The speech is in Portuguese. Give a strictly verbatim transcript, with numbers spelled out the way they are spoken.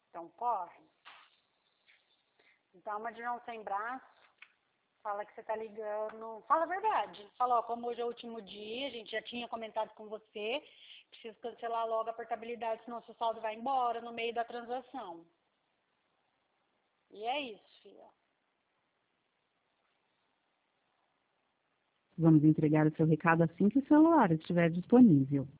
Então corre. Dá uma de não sem braço. Fala que você tá ligando. Fala a verdade. Fala, ó, como hoje é o último dia, a gente já tinha comentado com você. Preciso cancelar logo a portabilidade, senão seu saldo vai embora no meio da transação. E é isso, filha. Vamos entregar o seu recado assim que o celular estiver disponível.